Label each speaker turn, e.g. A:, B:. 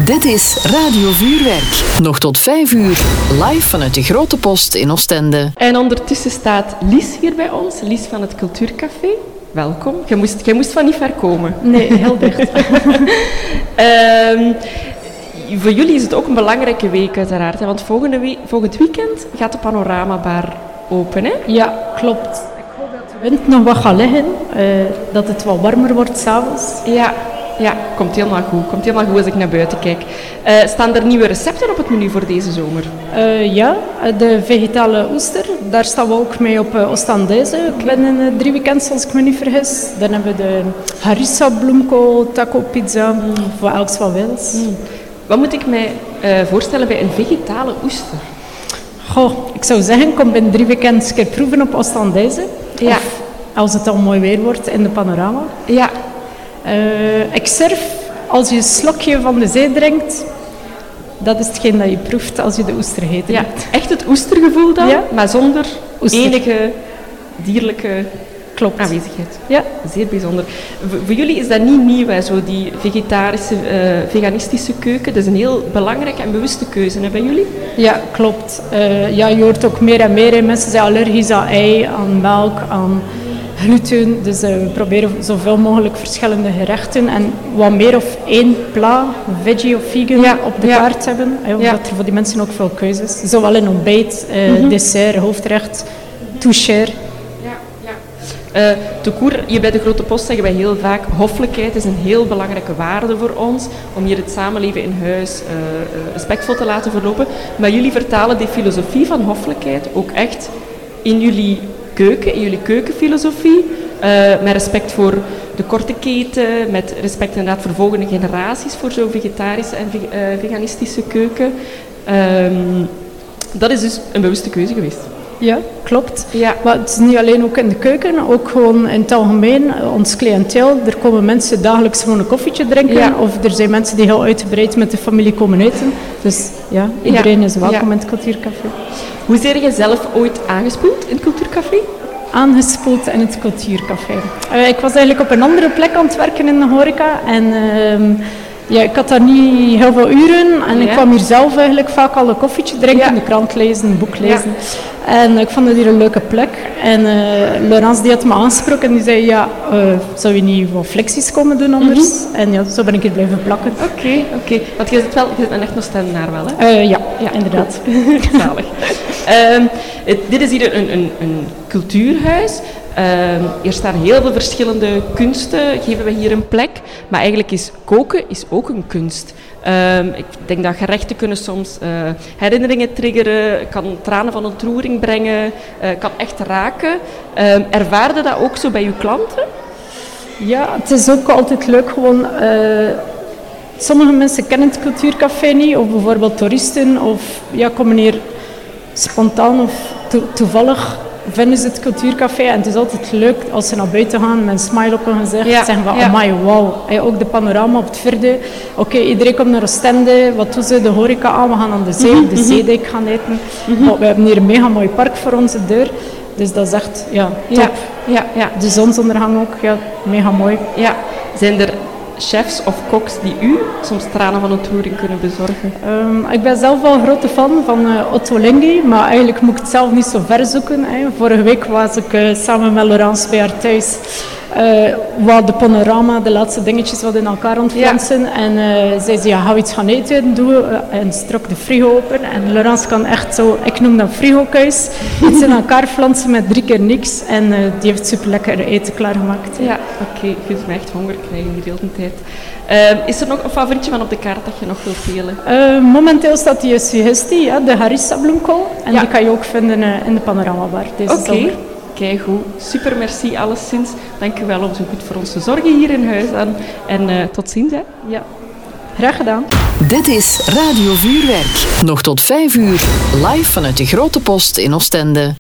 A: Dit is Radio Vuurwerk. Nog tot 5 uur. Live vanuit de Grote Post in Oostende.
B: En ondertussen staat Lies hier bij ons. Lies van het Cultuurcafé. Welkom. Jij moest van niet ver komen.
C: Nee, heel dicht.
B: Voor jullie is het ook een belangrijke week uiteraard. Hè? Want volgend weekend gaat de Panoramabar open. Hè?
C: Ja, klopt. Ik hoop dat de wind nog wat gaat liggen. Dat het wat warmer wordt s'avonds.
B: Ja, komt helemaal goed. Komt helemaal goed als ik naar buiten kijk. Staan er nieuwe recepten op het menu voor deze zomer?
C: Ja, de vegetale oester. Daar staan we ook mee op Oostendaise. Binnen 3 weekends, als ik me niet vergis. Dan hebben we de harissa bloemkool, taco pizza, voor elks wat wils.
B: Wat moet ik mij voorstellen bij een vegetale oester?
C: Goh, ik zou zeggen, kom binnen 3 weekends een keer proeven op Oostendaise.
B: Ja.
C: Of als het al mooi weer wordt in de panorama.
B: Ja.
C: Ik surf, als je een slokje van de zee drinkt, dat is hetgeen dat je proeft als je de oester gegeten
B: Ja,
C: hebt.
B: echt het oestergevoel dan,
C: Ja.
B: maar zonder
C: Oester.
B: enige dierlijke
C: Klopt.
B: aanwezigheid.
C: Ja.
B: Zeer bijzonder. Voor jullie is dat niet nieuw, hè, zo die vegetarische, veganistische keuken. Dat is een heel belangrijke en bewuste keuze hè, bij jullie.
C: Ja, klopt. Ja, je hoort ook meer en meer. Hè. Mensen zijn allergisch aan ei, aan melk, aan gluten. Dus we proberen zoveel mogelijk verschillende gerechten en wat meer of 1 pla, veggie of vegan, op de kaart hebben. Hè, omdat er voor die mensen ook veel keuzes is. Zowel in ontbijt, dessert, hoofdrecht, toucher.
B: Hier bij de Grote Post zeggen wij heel vaak, hoffelijkheid is een heel belangrijke waarde voor ons, om hier het samenleven in huis respectvol te laten verlopen. Maar jullie vertalen die filosofie van hoffelijkheid ook echt in jullie keuken, in jullie keukenfilosofie, met respect voor de korte keten, met respect inderdaad voor volgende generaties, voor zo'n vegetarische en veganistische keuken. Dat is dus een bewuste keuze geweest.
C: Ja, klopt.
B: Ja.
C: Maar het is niet alleen ook in de keuken, ook gewoon in het algemeen. Ons cliënteel, er komen mensen dagelijks gewoon een koffietje drinken.
B: Ja.
C: Of er zijn mensen die heel uitgebreid met de familie komen eten. Dus ja, iedereen is welkom in het Cultuurcafé.
B: Hoe zijn je zelf ooit aangespoeld in het Cultuurcafé?
C: Aangespoeld in het Cultuurcafé. Ik was eigenlijk op een andere plek aan het werken in de horeca. En ik had daar niet heel veel uren. En ik kwam hier zelf eigenlijk vaak al een koffietje drinken, de krant lezen, een boek lezen. En ik vond het hier een leuke plek. En Laurence die had me aangesproken en die zei, zou je niet wat flexies komen doen anders? En ja, zo ben ik hier blijven plakken.
B: Oké. Want je bent een echt Oostendenaar wel, hè?
C: Ja, inderdaad.
B: Zalig. Dit is hier een cultuurhuis. Hier staan heel veel verschillende kunsten, geven we hier een plek. Maar eigenlijk is koken ook een kunst. Ik denk dat gerechten kunnen soms herinneringen triggeren, kan tranen van ontroering brengen, kan echt raken. Ervaarde dat ook zo bij uw klanten?
C: Ja, het is ook altijd leuk gewoon... sommige mensen kennen het Cultuurcafé niet, of bijvoorbeeld toeristen, of komen hier spontaan of toevallig vinden ze het Cultuurcafé. En het is altijd leuk als ze naar buiten gaan met een smile op hun gezicht. Zeggen van, amai, wauw. Ook de panorama op het vierde. Oké, iedereen komt naar Oostende. Wat doen ze? De horeca aan. We gaan aan de zee, de zeedijk gaan eten. Maar we hebben hier een mega mooi park voor onze deur. Dus dat is echt, top.
B: Ja.
C: De zonsondergang ook, mega mooi.
B: Ja. Zijn er chefs of koks die u soms tranen van ontroering kunnen bezorgen?
C: Ik ben zelf wel een grote fan van Otto Lengi, maar eigenlijk moet ik het zelf niet zo ver zoeken. Vorige week was ik samen met Laurence bij haar thuis. Wat de panorama, de laatste dingetjes wat in elkaar ontflansen. En zij zei, gaan we iets gaan eten? Doen we. En ze trok de frigo open. En Laurence kan echt zo, ik noem dat frigo-kuis, iets in elkaar flansen met 3 keer niks. En die heeft super lekker eten klaargemaakt.
B: Ja, oké. Je kunt me echt honger krijgen hier de hele tijd. Is er nog een favorietje van op de kaart dat je nog wilt delen?
C: Momenteel staat die suggestie, de harissa bloemkool. En die kan je ook vinden in de Panoramabar deze zomer.
B: Kijk goed. Super, merci alleszins. Dank u wel om zo goed voor ons te zorgen hier in huis. En tot ziens. Hè.
C: Ja, graag gedaan.
A: Dit is Radio Vuurwerk. Nog tot 5 uur. Live vanuit de Grote Post in Oostende.